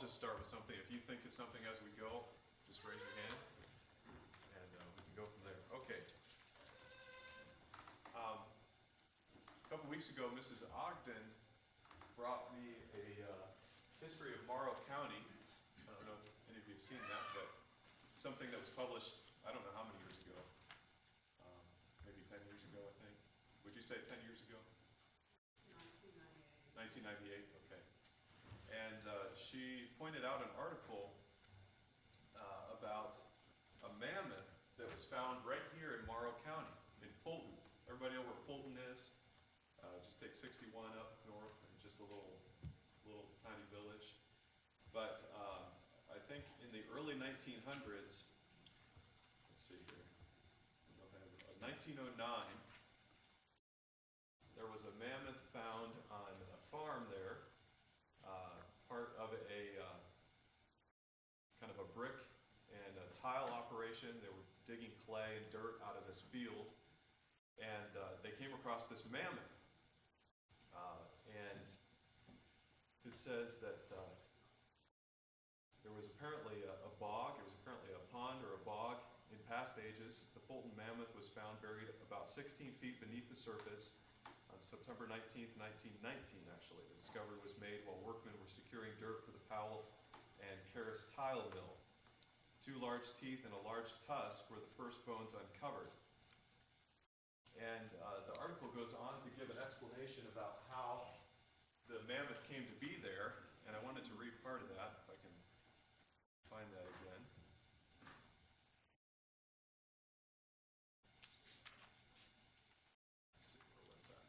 just start with something. If you think of something as we go, just raise your hand, and we can go from there. Okay. A couple weeks ago, Mrs. Ogden brought me a history of Morrow County. I don't know if any of you have seen that, but something that was published, I don't know how many years ago. Maybe 10 years ago, I think. Would you say 10 years ago? 1998, okay. And she pointed out an article about a mammoth that was found right here in Morrow County, in Fulton. Everybody know where Fulton is? Just take 61 up north, and just a little tiny village. But I think in the early 1900s, let's see here, 1909, there was a mammoth found on a farm there, part of a kind of a brick and a tile operation. They were digging clay and dirt out of this field, and they came across this mammoth. And it says that there was apparently a bog, it was apparently a pond or a bog in past ages. The Fulton mammoth was found buried about 16 feet beneath the surface on September 19th, 1919, actually. The discovery was made while workmen were securing dirt for the Powell and Karras tile mill. 2 large teeth and a large tusk were the first bones uncovered. And the article goes on to give an explanation about how the mammoth came to be there, and I wanted to read part of that, if I can find that again. Let's see, where was that?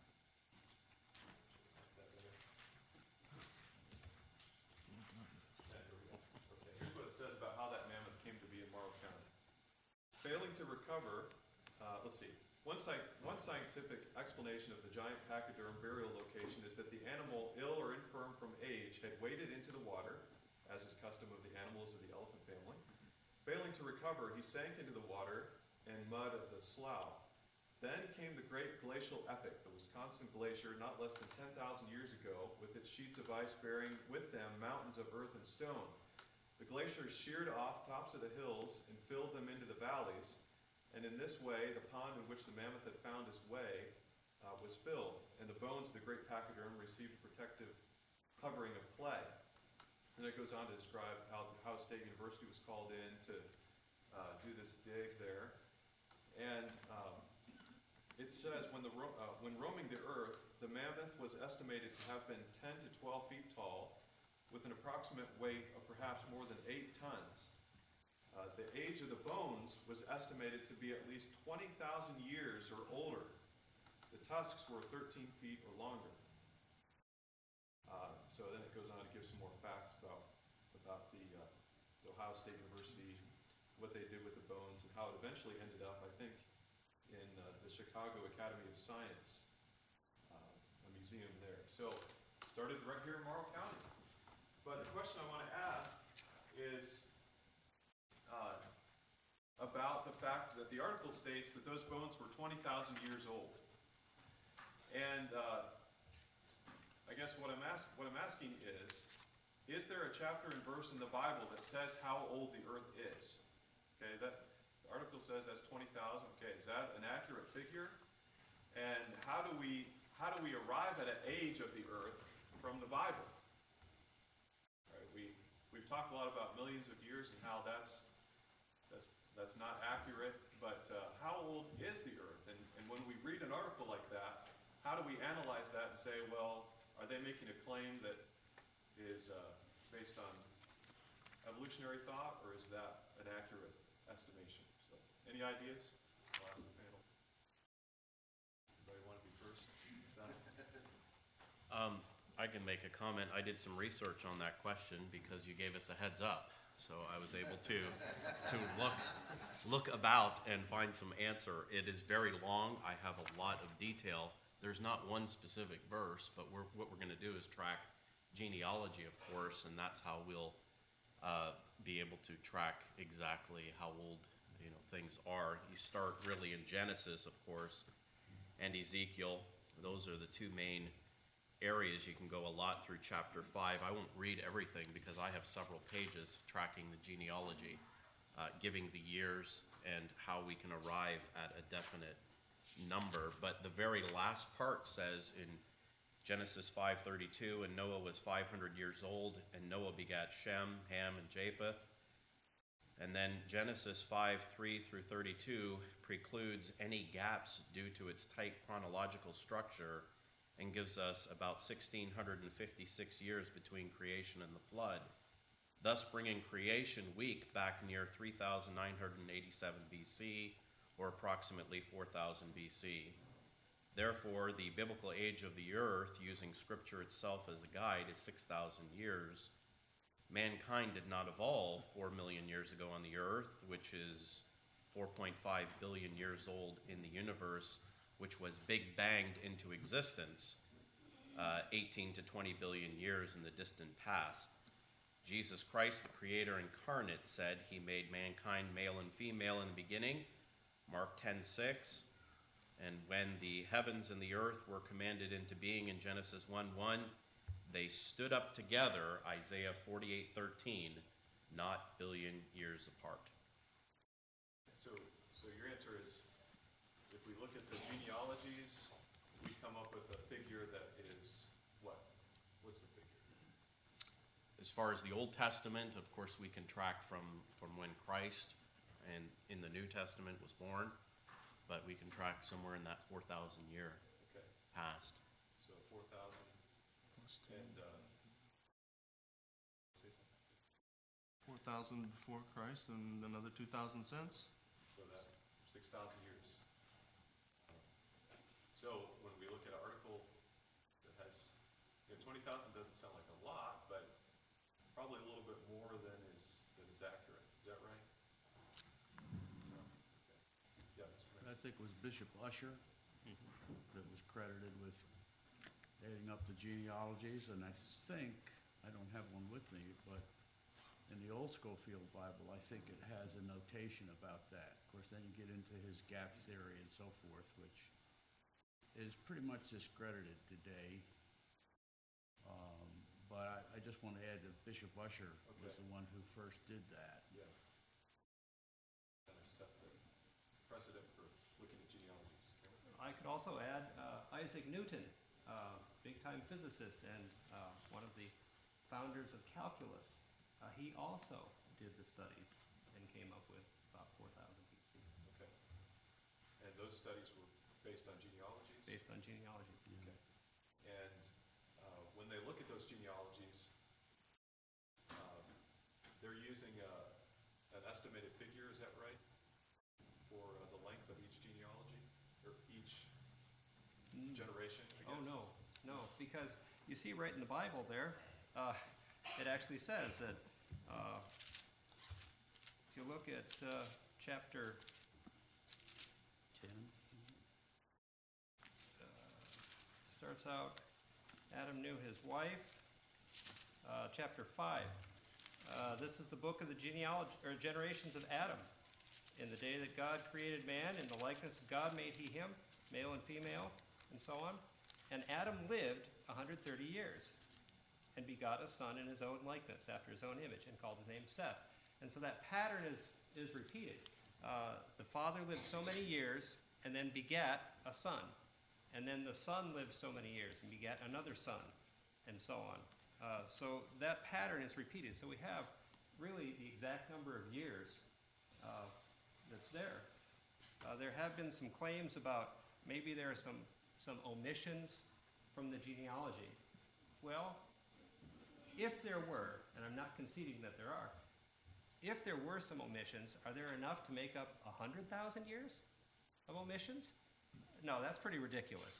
Yeah, here we go. Okay, here's what it says about how that mammoth came to be in Morrow County. Failing to recover, let's see. One scientific explanation of the giant pachyderm burial location is that the animal, ill or infirm from age, had waded into the water, as is custom of the animals of the elephant family. Failing to recover, he sank into the water and mud of the slough. Then came the great glacial epoch, the Wisconsin Glacier, not less than 10,000 years ago, with its sheets of ice bearing with them mountains of earth and stone. The glacier sheared off tops of the hills and filled them into the valleys, and in this way, the pond in which the mammoth had found his way was filled, and the bones of the great pachyderm received a protective covering of clay. And it goes on to describe how the Ohio State University was called in to do this dig there. And it says, when roaming the earth, the mammoth was estimated to have been 10 to 12 feet tall, with an approximate weight of perhaps more than 8 tons. The age of the bones was estimated to be at least 20,000 years or older. The tusks were 13 feet or longer. So then it goes on to give some more facts about the Ohio State University, what they did with the bones, and how it eventually ended up, I think, in the Chicago Academy of Science, a museum there. So started right here in Morrow County. But the question I want to ask is about the fact that the article states that those bones were 20,000 years old. And I guess what I'm asking is there a chapter and verse in the Bible that says how old the earth is? Okay, the article says that's 20,000. Okay, is that an accurate figure? And how do we arrive at an age of the earth from the Bible? Right, we've talked a lot about millions of years and how that's not accurate, but how old is the earth? And when we read an article like that, how do we analyze that and say, well, are they making a claim that is based on evolutionary thought, or is that an accurate estimation? So, any ideas? I'll ask the panel. Anybody want to be first? I can make a comment. I did some research on that question because you gave us a heads up. So I was able to look about and find some answer. It is very long. I have a lot of detail. There's not one specific verse, but what we're going to do is track genealogy, of course, and that's how we'll be able to track exactly how old things are. You start really in Genesis, of course, and Ezekiel. Those are the two main areas. You can go a lot through chapter 5. I won't read everything because I have several pages tracking the genealogy, giving the years and how we can arrive at a definite number. But the very last part says in Genesis 5:32, and Noah was 500 years old, and Noah begat Shem, Ham, and Japheth. And then Genesis 5:3 through 32 precludes any gaps due to its tight chronological structure and gives us about 1,656 years between creation and the flood, thus bringing creation week back near 3,987 BC, or approximately 4,000 BC. Therefore, the biblical age of the earth, using Scripture itself as a guide, is 6,000 years. Mankind did not evolve 4 million years ago on the earth, which is 4.5 billion years old in the universe, which was big banged into existence 18 to 20 billion years in the distant past. Jesus Christ, the Creator incarnate, said he made mankind male and female in the beginning, Mark 10:6. And when the heavens and the earth were commanded into being in Genesis 1:1, they stood up together, Isaiah 48:13, not billion years apart. So your answer is, if we look at the genealogies, we come up with a figure that is what? What's the figure? As far as the Old Testament, of course, we can track from when Christ and in the New Testament was born, but we can track somewhere in that 4,000 year Okay, past. so 4,000 and, say something. 4,000 before Christ and another 2,000 since. So that 6,000 years. So when we look at an article that has, 20,000 doesn't sound like a lot, but probably a little bit more than is accurate. Is that right? So, okay. Yeah, Mr. I Prince. think it was Bishop Usher that was credited with adding up the genealogies, and I think, I don't have one with me, but in the old Schofield Bible, I think it has a notation about that. Of course, then you get into his gap theory and so forth, which is pretty much discredited today. But I just want to add that Bishop Usher was Okay. the one who first did that. Yeah. Kind of set the precedent for looking at genealogies. I could also add Isaac Newton, big-time physicist and one of the founders of calculus. He also did the studies and came up with about 4,000 BC, Okay. And those studies were based on genealogies? based on genealogies. Okay. And when they look at those genealogies, they're using an estimated figure, is that right? For the length of each genealogy, or each generation, I Oh, guess? no, because you see right in the Bible there, it actually says that, if you look at chapter, 10. starts out, Adam knew his wife, chapter 5. This is the book of the genealogy, or generations of Adam. In the day that God created man, in the likeness of God made he him, male and female, and so on. And Adam lived 130 years, and begot a son in his own likeness, after his own image, and called his name Seth. And so that pattern is repeated. The father lived so many years, and then begat a son. And then the son lived so many years, and begat another son, and so on. So that pattern is repeated. So we have really the exact number of years that's there. There have been some claims about maybe there are some omissions from the genealogy. Well, if there were, and I'm not conceding that there are, if there were some omissions, are there enough to make up 100,000 years of omissions? No, that's pretty ridiculous.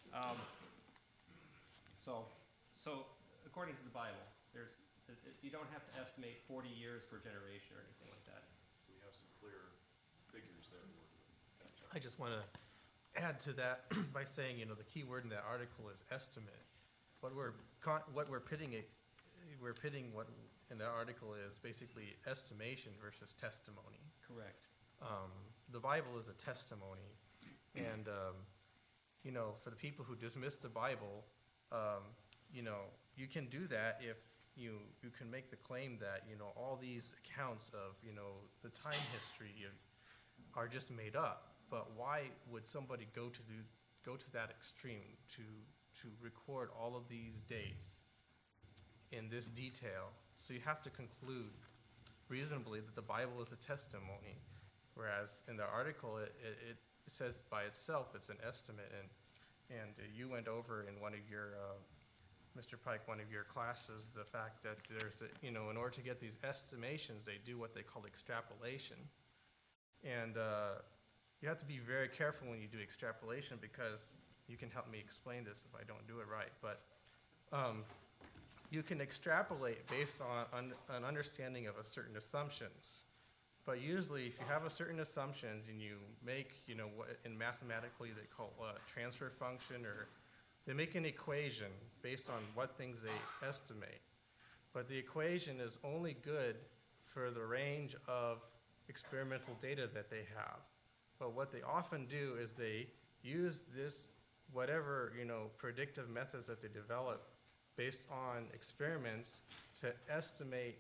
So according to the Bible, you don't have to estimate 40 years per generation or anything like that. So we have some clear figures there to work with. Gotcha. I just want to add to that by saying, the key word in that article is estimate. What we're pitting what in that article is basically estimation versus testimony. Correct. The Bible is a testimony, and for the people who dismiss the Bible, you know, you can do that if you can make the claim that, you know, all these accounts of, you know, the time history are just made up. But why would somebody go to that extreme to record all of these dates in this detail? So you have to conclude reasonably that the Bible is a testimony, whereas in the article it says by itself it's an estimate. And you went over in one of your Mr. Pike, one of your classes, the fact that there's you know, in order to get these estimations, they do what they call extrapolation. And you have to be very careful when you do extrapolation, because you can help me explain this if I don't do it right. But you can extrapolate based on an understanding of a certain assumptions. But usually, if you have a certain assumptions and you make, you know, what in mathematically they call a transfer function, or they make an equation based on what things they estimate. But the equation is only good for the range of experimental data that they have. But what they often do is they use this, whatever, you know, predictive methods that they develop based on experiments to estimate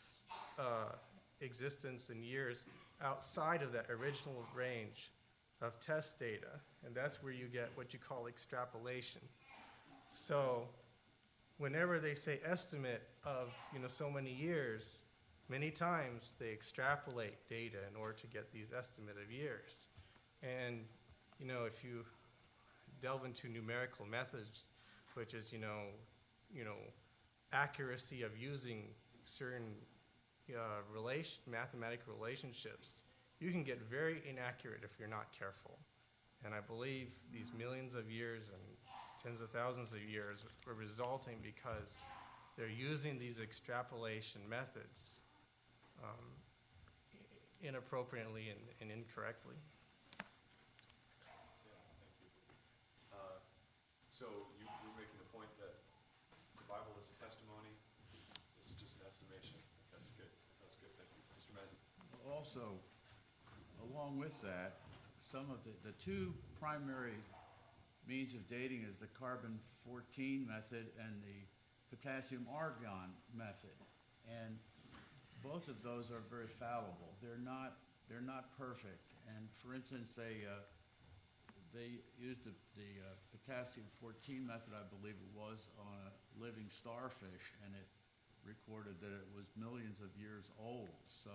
existence in years outside of that original range of test data. And that's where you get what you call extrapolation. So whenever they say estimate of, you know, so many years, many times they extrapolate data in order to get these estimate of years. And, you know, if you delve into numerical methods, which is, you know, accuracy of using certain mathematical relationships, you can get very inaccurate if you're not careful. And I believe these millions of years and tens of thousands of years were resulting because they're using these extrapolation methods inappropriately and incorrectly. So you're making the point that the Bible is a testimony, this is just an estimation. That's good, thank you. Mr. Mazzy? Also, along with that, some of the two primary means of dating is the carbon-14 method and the potassium-argon method. And both of those are very fallible. They're not perfect. And for instance, they used the potassium-14 method, I believe it was, on a living starfish, and it recorded that it was millions of years old. So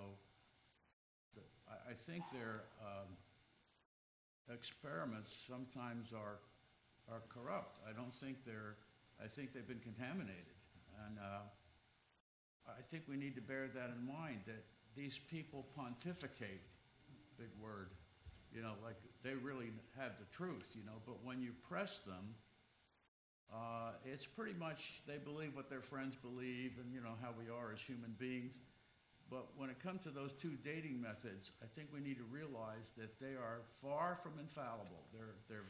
I think their experiments sometimes are corrupt. I think they've been contaminated. And I think we need to bear that in mind, that these people pontificate, big word, you know, like they really have the truth, you know, but when you press them, it's pretty much they believe what their friends believe, and you know how we are as human beings. But when it comes to those two dating methods, I think we need to realize that they are far from infallible. They're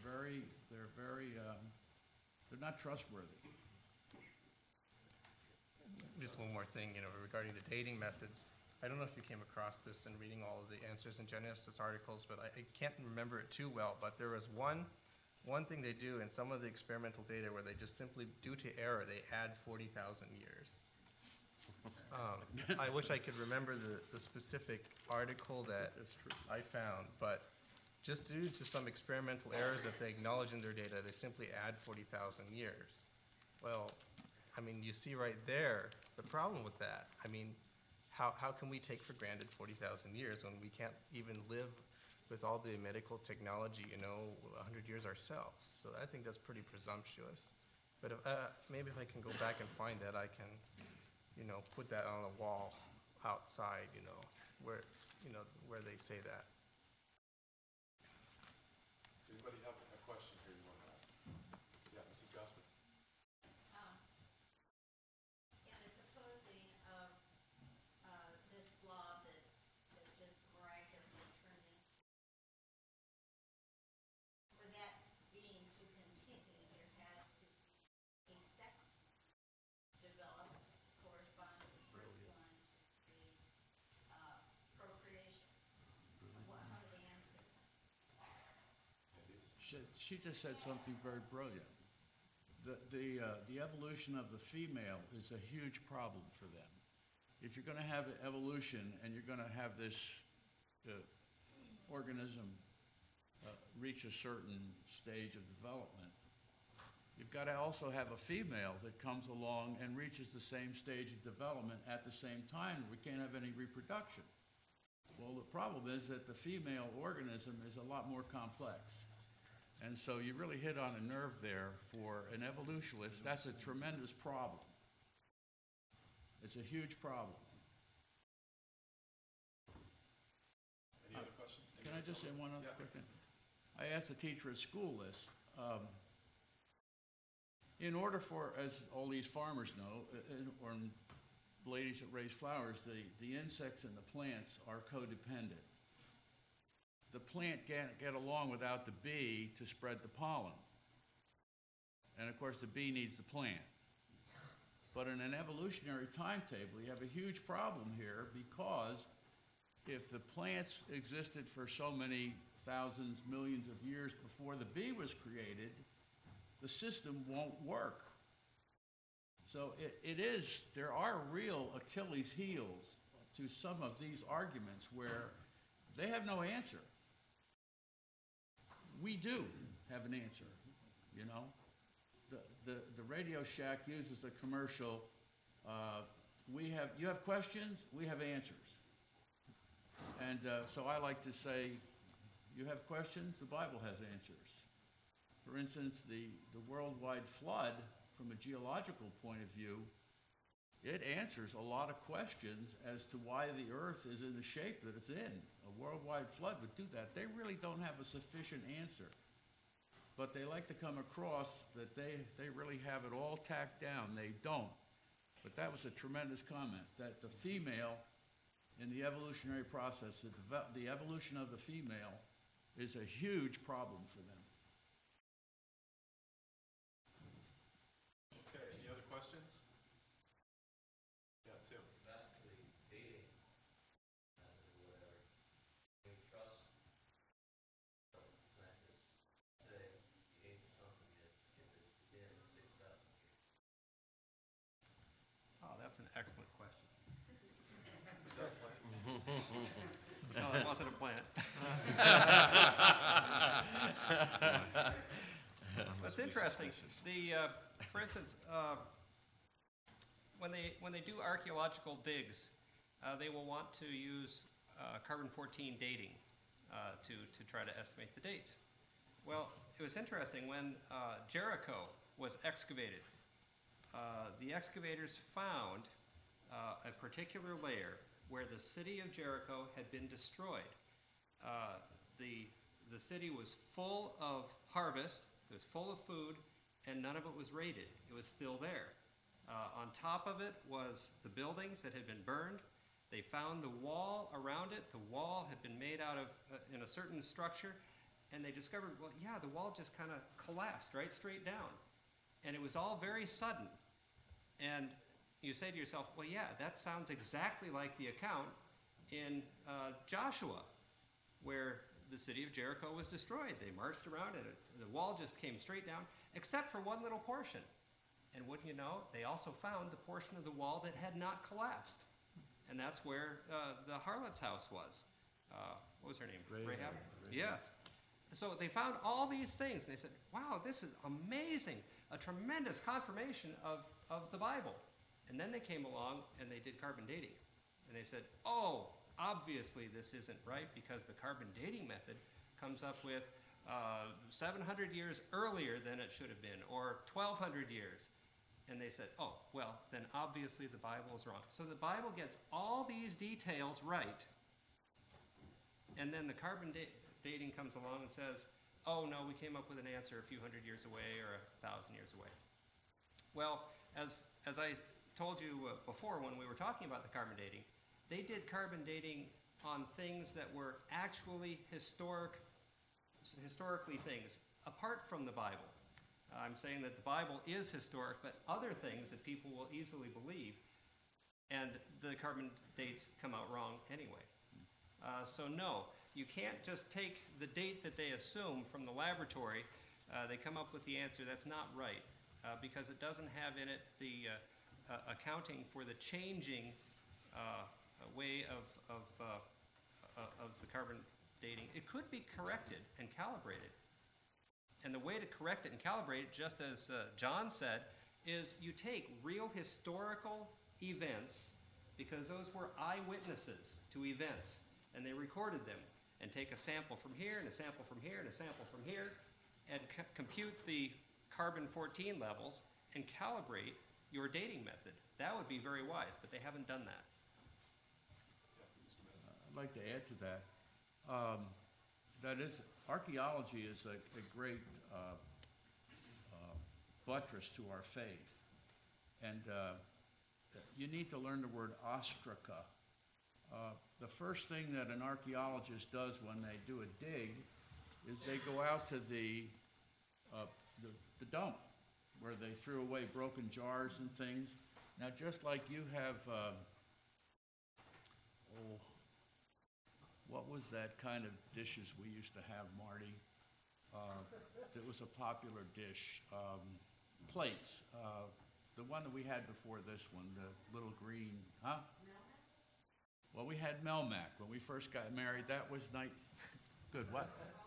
not trustworthy. Just one more thing, you know, regarding the dating methods. I don't know if you came across this in reading all of the Answers in Genesis articles, but I can't remember it too well. But there was one thing they do in some of the experimental data where they just simply, due to error, they add 40,000 years. I wish I could remember the specific article that I found, but just due to some experimental errors that they acknowledge in their data, they simply add 40,000 years. Well, I mean, you see right there the problem with that. I mean, how can we take for granted 40,000 years when we can't even live with all the medical technology, you know, 100 years ourselves? So I think that's pretty presumptuous. But maybe if I can go back and find that, I can, you know, put that on a wall outside, you know, where they say that. Does anybody have a question here you want to ask? Yeah, Mrs. Gossman? In the supposing of this blob that just miraculously turned in, for that being to continue, there had to be a second developed corresponding to the first one, the procreation. How do they answer that? She just said something very brilliant. The evolution of the female is a huge problem for them. If you're gonna have evolution and you're gonna have this organism reach a certain stage of development, you've got to also have a female that comes along and reaches the same stage of development at the same time. We can't have any reproduction. Well, the problem is that the female organism is a lot more complex. And so you really hit on a nerve there for an evolutionist. That's a tremendous problem. It's a huge problem. Any other questions? Can I just say one other Yeah. quick thing? I asked a teacher at school this. In order for, as all these farmers know, or ladies that raise flowers, the insects and the plants are codependent. The plant can't get along without the bee to spread the pollen. And of course, the bee needs the plant. But in an evolutionary timetable, you have a huge problem here, because if the plants existed for so many thousands, millions of years before the bee was created, the system won't work. So there are real Achilles heels to some of these arguments where they have no answer. We do have an answer, you know? The Radio Shack uses a commercial, you have questions, we have answers. And so I like to say, you have questions, the Bible has answers. For instance, the worldwide flood, from a geological point of view, it answers a lot of questions as to why the earth is in the shape that it's in. A worldwide flood would do that. They really don't have a sufficient answer. But they like to come across that they really have it all tacked down. They don't. But that was a tremendous comment, that the female in the evolutionary process, the evolution of the female is a huge problem for them. Okay, any other questions? Yeah, Tim. Back to the dating method or whatever. We trust scientists say the age of something is if it's within 6,000 years. Oh, that's an excellent question. Is that a plan? No, it wasn't a plant. That's interesting. For instance, when they do archaeological digs, they will want to use carbon-14 dating to try to estimate the dates. Well, it was interesting when Jericho was excavated. The excavators found a particular layer where the city of Jericho had been destroyed. The city was full of harvest, it was full of food, and none of it was raided. It was still there. On top of it was the buildings that had been burned. They found the wall around it. The wall had been made out of, in a certain structure, and they discovered, well, yeah, the wall just kind of collapsed right straight down. And it was all very sudden. And you say to yourself, well, yeah, that sounds exactly like the account in Joshua, where the city of Jericho was destroyed. They marched around and the wall just came straight down, except for one little portion. And wouldn't you know, they also found the portion of the wall that had not collapsed. And that's where the harlot's house was. What was her name? Rahab? Yes. So they found all these things, and they said, wow, this is amazing, a tremendous confirmation of the Bible. And then they came along and they did carbon dating. And they said, oh, obviously this isn't right, because the carbon dating method comes up with 700 years earlier than it should have been, or 1,200 years. And they said, oh, well, then obviously the Bible is wrong. So the Bible gets all these details right, and then the carbon dating comes along and says, oh, no, we came up with an answer a few hundred years away or 1,000 years away. Well, as I told you before when we were talking about the carbon dating, they did carbon dating on things that were actually historically things, apart from the Bible. I'm saying that the Bible is historic, but other things that people will easily believe, and the carbon dates come out wrong anyway. So no, you can't just take the date that they assume from the laboratory, they come up with the answer, that's not right. because it doesn't have in it the accounting for the changing way of the carbon dating. It could be corrected and calibrated. And the way to correct it and calibrate it, just as John said, is you take real historical events, because those were eyewitnesses to events, and they recorded them, and take a sample from here, and a sample from here, and a sample from here, and compute the carbon-14 levels, and calibrate your dating method. That would be very wise, but they haven't done that. I'd like to add to that. That is, archaeology is a great buttress to our faith. And you need to learn the word ostraca. The first thing that an archaeologist does when they do a dig is they go out to the dump where they threw away broken jars and things. Now, just like you have, what was that kind of dishes we used to have, Marty? That was a popular dish. Plates. The one that we had before this one, the little green, huh? Well, we had Melmac. When we first got married, that was nice. Good, what?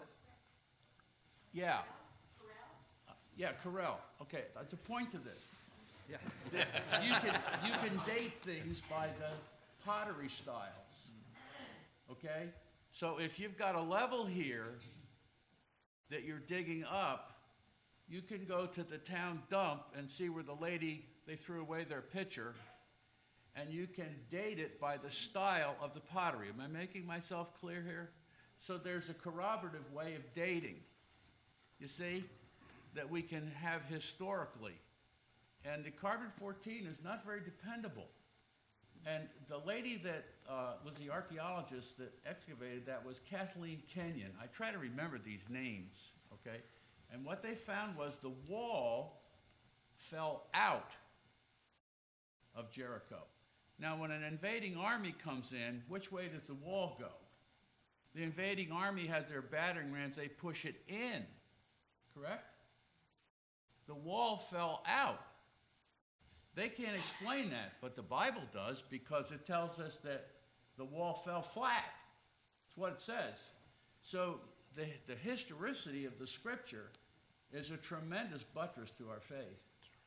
Yeah. Yeah, Corel. Okay, that's a point to this. Yeah. You can date things by the pottery styles. Okay? So if you've got a level here that you're digging up, you can go to the town dump and see where the lady, they threw away their pitcher, and you can date it by the style of the pottery. Am I making myself clear here? So there's a corroborative way of dating, you see, that we can have historically. And the carbon-14 is not very dependable. And the lady that was the archaeologist that excavated that was Kathleen Kenyon. I try to remember these names, okay? And what they found was the wall fell out of Jericho. Now, when an invading army comes in, which way does the wall go? The invading army has their battering rams, they push it in, correct? The wall fell out. They can't explain that, but the Bible does, because it tells us that the wall fell flat. That's what it says. So the historicity of the Scripture is a tremendous buttress to our faith.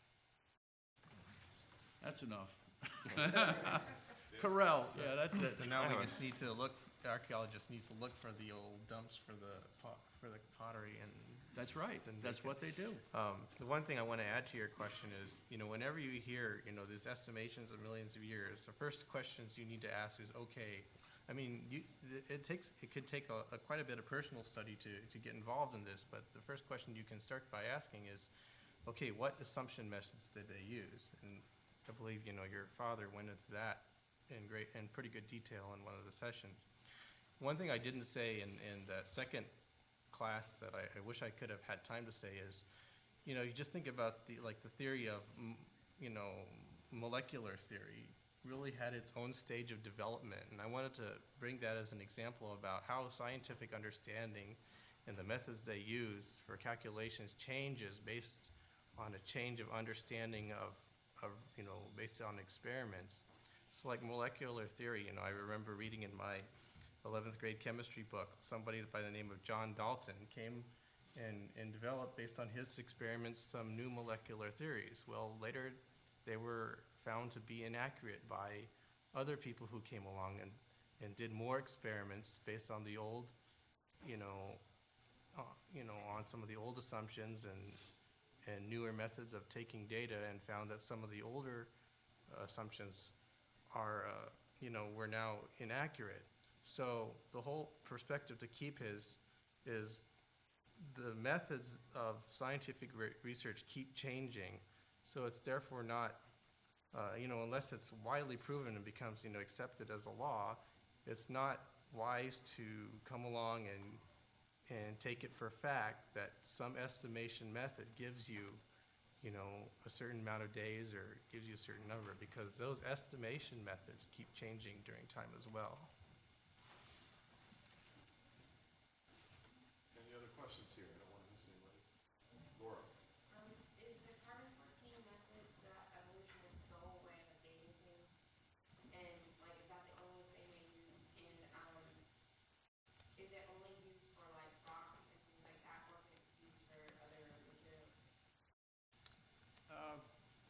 That's enough. Corel, yeah, that's it. So now we just need to look, archaeologists need to look for the old dumps for the pottery, and That's right. That's what they do. the one thing I want to add to your question is, whenever you hear, these estimations of millions of years, the first questions you need to ask is, okay, I mean, it could take quite a bit of personal study to get involved in this, but the first question you can start by asking is, okay, what assumption methods did they use? And I believe, your father went into that in pretty good detail in one of the sessions. One thing I didn't say in that second class that I wish I could have had time to say is, you just think about the theory of, molecular theory really had its own stage of development, and I wanted to bring that as an example about how scientific understanding and the methods they use for calculations changes based on a change of understanding of based on experiments. So like molecular theory, I remember reading in my 11th grade chemistry book, somebody by the name of John Dalton came and developed, based on his experiments, some new molecular theories. Well, later they were found to be inaccurate by other people who came along and did more experiments based on the old, on some of the old assumptions and newer methods of taking data, and found that some of the older assumptions are, were now inaccurate. So the whole perspective to keep is the methods of scientific research keep changing. So it's therefore not, unless it's widely proven and becomes, accepted as a law, it's not wise to come along and take it for fact that some estimation method gives you, a certain amount of days or gives you a certain number, because those estimation methods keep changing during time as well. Any other questions here? I don't want to miss anybody. Laura? Is the carbon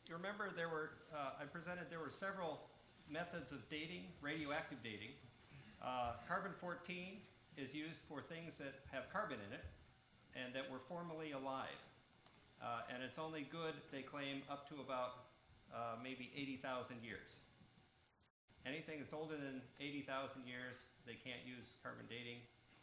you remember there were, there were several methods of dating, radioactive dating. Carbon-14 is used for things that have carbon in it and that were formerly alive. And it's only good, they claim, up to about maybe 80,000 years. Anything that's older than 80,000 years, they can't use carbon dating.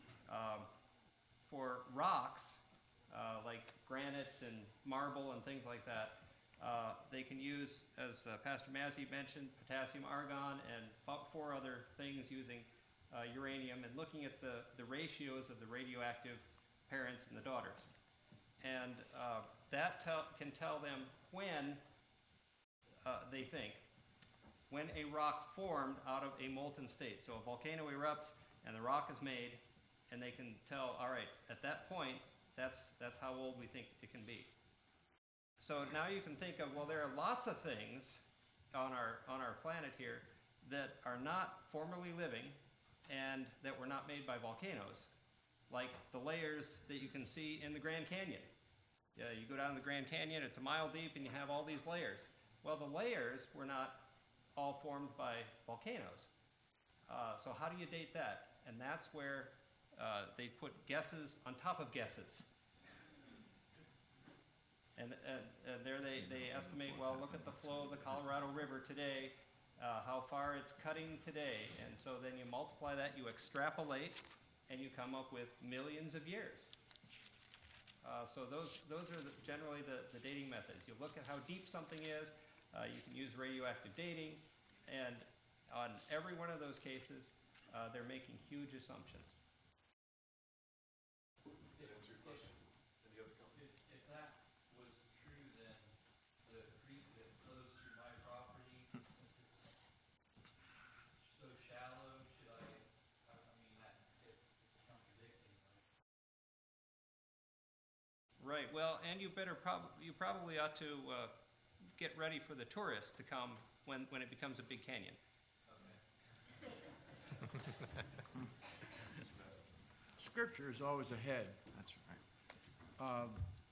For rocks, like granite and marble and things like that, they can use, as Pastor Mazzy mentioned, potassium argon and 4 other things using uranium and looking at the ratios of the radioactive parents and the daughters. And that can tell them when they think, when a rock formed out of a molten state. So a volcano erupts and the rock is made, and they can tell, all right, at that point, that's how old we think it can be. So now you can think of, well, there are lots of things on our planet here that are not formerly living and that were not made by volcanoes, like the layers that you can see in the Grand Canyon. You go down the Grand Canyon, it's a mile deep, and you have all these layers. Well, the layers were not all formed by volcanoes. So how do you date that? And that's where they put guesses on top of guesses. And there they estimate, well, look at the flow of the Colorado River today, how far it's cutting today. And so then you multiply that, you extrapolate, and you come up with millions of years. So those are generally the dating methods. You look at how deep something is, you can use radioactive dating, and on every one of those cases, they're making huge assumptions. That answer your question? Any other comments? If that was true, then the creek that flows through my property, since it's so shallow, should I mean, it's contradicting, right? Right. Well, and you probably ought to get ready for the tourists to come when it becomes a big canyon. Scripture is always ahead. That's right.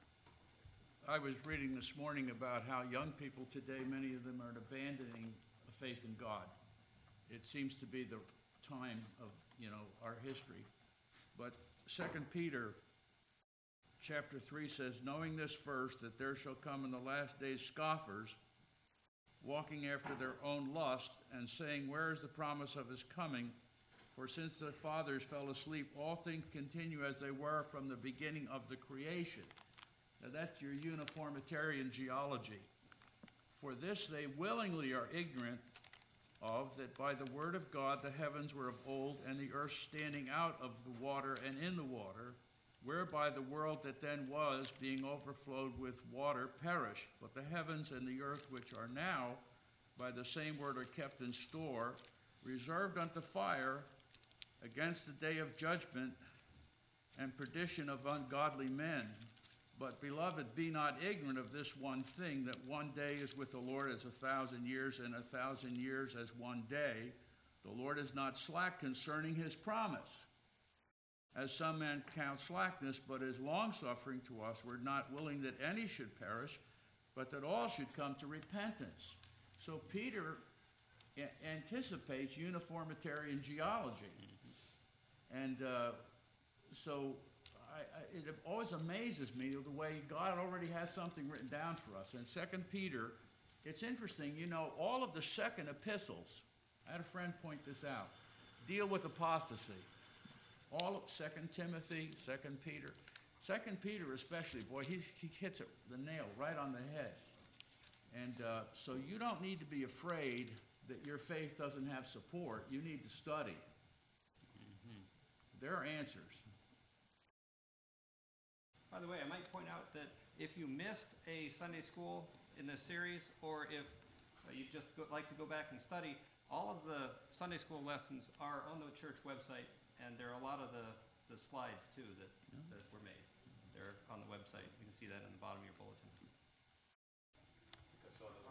I was reading this morning about how young people today, many of them are abandoning faith in God. It seems to be the time of, our history. But 2 Peter chapter 3 says, knowing this first, that there shall come in the last days scoffers, walking after their own lust, and saying, where is the promise of his coming? For since the fathers fell asleep, all things continue as they were from the beginning of the creation. Now that's your uniformitarian geology. For this they willingly are ignorant of, that by the word of God the heavens were of old, and the earth standing out of the water and in the water, whereby the world that then was, being overflowed with water, perished. But the heavens and the earth which are now, by the same word are kept in store, reserved unto fire, against the day of judgment and perdition of ungodly men. But, beloved, be not ignorant of this one thing, that one day is with the Lord as 1,000 years, and 1,000 years as one day. The Lord is not slack concerning his promise, as some men count slackness, but is longsuffering to us. We're not willing that any should perish, but that all should come to repentance. So Peter anticipates uniformitarian geology. And so it always amazes me the way God already has something written down for us. In 2 Peter, it's interesting, all of the second epistles, I had a friend point this out, deal with apostasy. All of 2 Timothy, 2 Peter. 2 Peter especially, boy, he hits the nail right on the head. And so you don't need to be afraid that your faith doesn't have support. You need to study. There are answers. By the way, I might point out that if you missed a Sunday school in this series, or if you just like to go back and study, all of the Sunday school lessons are on the church website, and there are a lot of the slides, too, that were made. They're on the website. You can see that in the bottom of your bulletin. I saw that.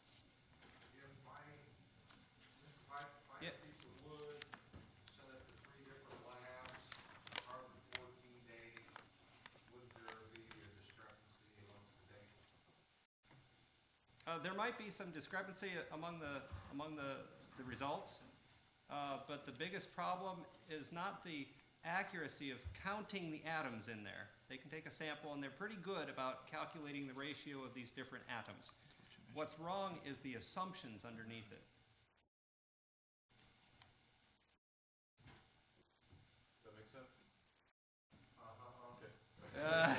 Yeah. A piece of wood, send it to 3 different labs, carbon-14 dating, would there be a discrepancy amongst the dates? There might be some discrepancy among the results, but the biggest problem is not the accuracy of counting the atoms in there. They can take a sample, and they're pretty good about calculating the ratio of these different atoms. What's wrong is the assumptions underneath it. Does that make sense? Okay.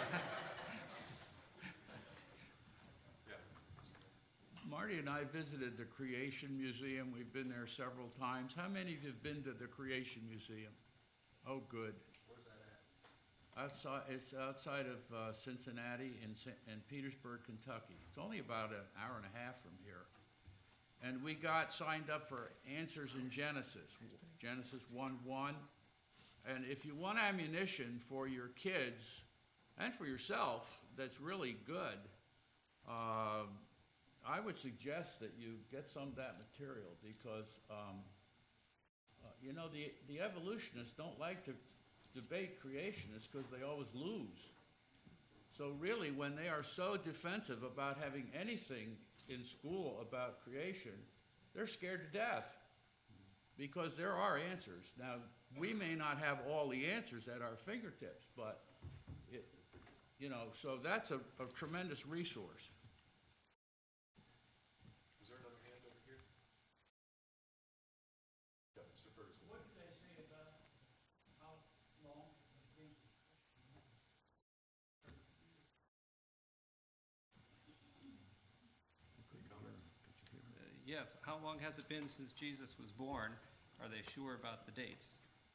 Yeah. Marty and I visited the Creation Museum. We've been there several times. How many of you have been to the Creation Museum? Oh, good. Where's that at? It's outside of Cincinnati in Petersburg, Kentucky. It's only about an hour and a half from here. And we got signed up for Answers in Genesis, Genesis 1:1. And if you want ammunition for your kids and for yourself that's really good, I would suggest that you get some of that material because, you know, the evolutionists don't like to debate creationists because they always lose. So really, when they are so defensive about having anything in school about creation, they're scared to death because there are answers. Now, we may not have all the answers at our fingertips, but, you know, so that's a tremendous resource. Is there another hand over here? Yeah, Mr. Ferguson. What did they say about how long it's been? Any comments? Yes, how long has it been since Jesus was born? Are they sure about the dates?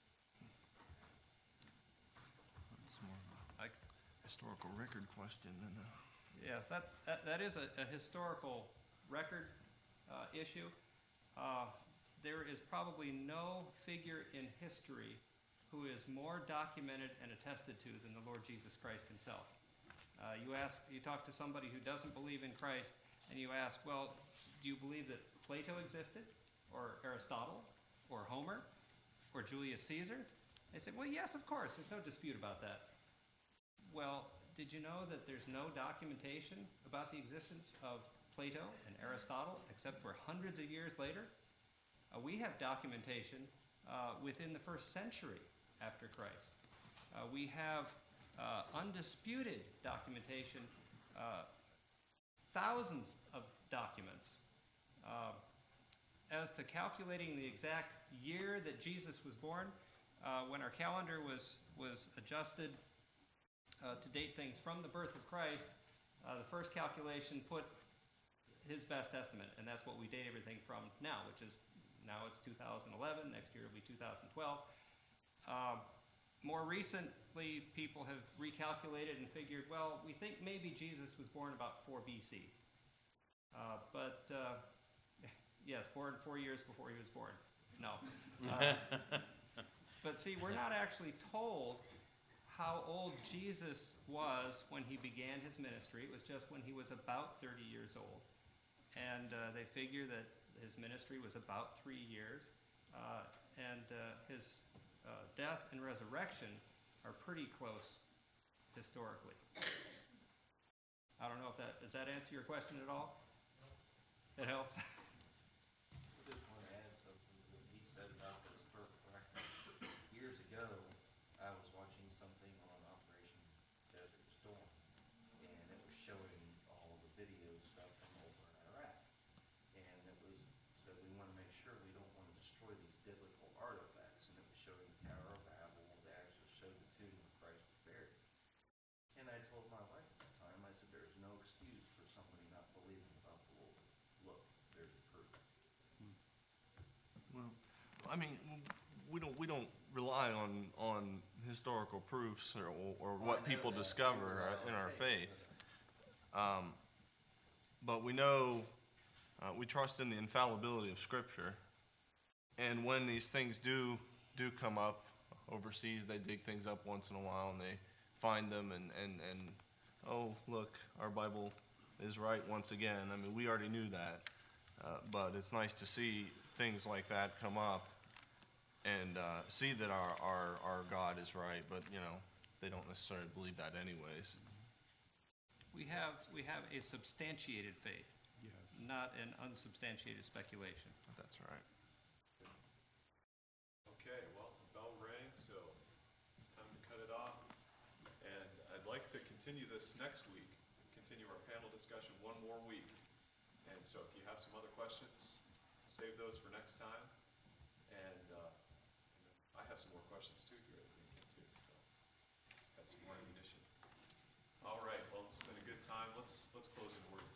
It's more of I- a historical record question than a... Yes, that is a historical record issue. There is probably no figure in history who is more documented and attested to than the Lord Jesus Christ himself. You talk to somebody who doesn't believe in Christ, and you ask, well, do you believe that Plato existed, or Aristotle, or Homer, or Julius Caesar? They say, well, yes, of course, there's no dispute about that. Well, did you know that there's no documentation about the existence of Plato and Aristotle except for hundreds of years later? We have documentation within the first century after Christ. We have undisputed documentation, thousands of documents. As to calculating the exact year that Jesus was born, when our calendar was adjusted to date things from the birth of Christ, the first calculation put his best estimate, and that's what we date everything from now, which is, now it's 2011, next year it'll be 2012. More recently, people have recalculated and figured, well, we think maybe Jesus was born about 4 BC. Yes, born 4 years before he was born. No. But see, we're not actually told how old Jesus was when he began his ministry. It was just when he was about 30 years old. And they figure that his ministry was about 3 years. And his death and resurrection are pretty close historically. I don't know if does that answer your question at all? It helps? I just want to add something to what he said about the historical record. Years ago, I was watching something on Operation Desert Storm, and it was showing all the video stuff from over in Iraq. And it was, so we want to make sure we don't want to destroy these biblical artifacts. And it was showing the Tower of Babel, they actually showed the tomb where Christ was buried. And I told my wife at the time, I said, there's no excuse for somebody not believing about the Lord. Look, there's the proof. Well, I mean, we don't rely on historical proofs or what people discover in our faith. But we know, we trust in the infallibility of Scripture. And when these things do come up overseas, they dig things up once in a while and they find them and oh, look, our Bible is right once again. I mean, we already knew that. But it's nice to see things like that come up and see that our God is right, but, you know, they don't necessarily believe that anyways. We have a substantiated faith. Yes. not an unsubstantiated speculation. That's right. Okay, well, the bell rang, so it's time to cut it off. And I'd like to continue this next week, continue our panel discussion one more week. And so if you have some other questions, save those for next time. And I have some more questions too here at the beginning too. So got some more ammunition. All right, well, it's been a good time. Let's close in word.